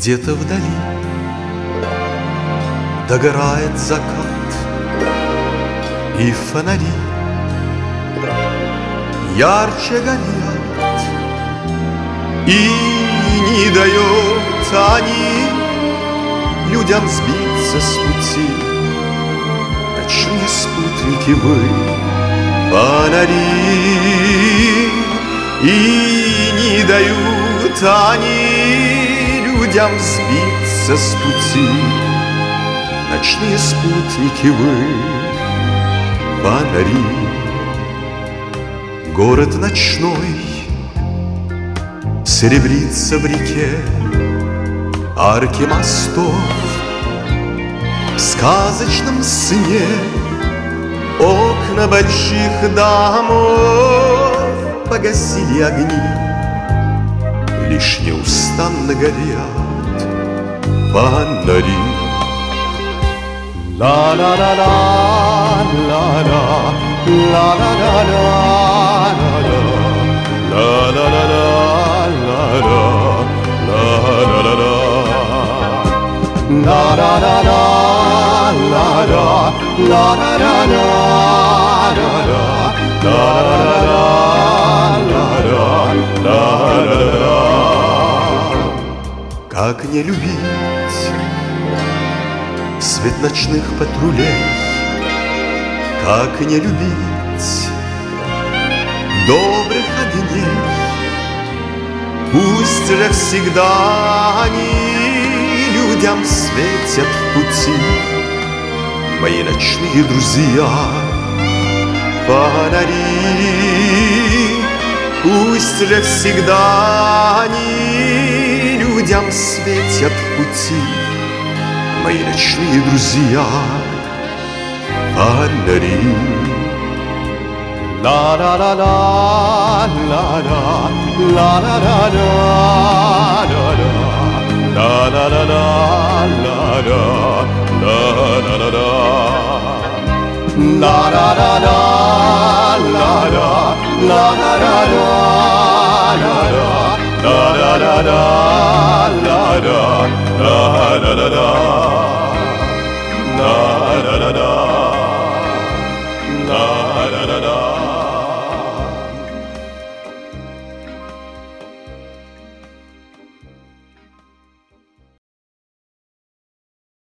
Где-то вдали догорает закат, и фонари ярче горят, и не дают они людям сбиться с пути. Ночные спутники вы, фонари, и не дают они людям сбиться с пути. Ночные спутники вы, фонари. Город ночной серебрится в реке, арки мостов в сказочном сне, окна больших домов погасили огни, лишь неустанно горят фонари. Ла-ла-ла-ла, ла-ла, ла-ла-ла-ла, ла-ла-ла-ла, как не любить свет ночных патрулей, как не любить добрых огней. Пусть же всегда они людям светят в пути, мои ночные друзья, фонари. Пусть же всегда они людям светят в пути, мои ночные друзья, фонари. Ла-ла-ла-ла, ла-ла, ла-ла-ла-ла, ла-ла-ла-ла, ла-ла-ла-ла, ла-ла-ла-ла, ла-ла-ла-ла, ла-ла-ла-ла, ла-ла-ла-ла.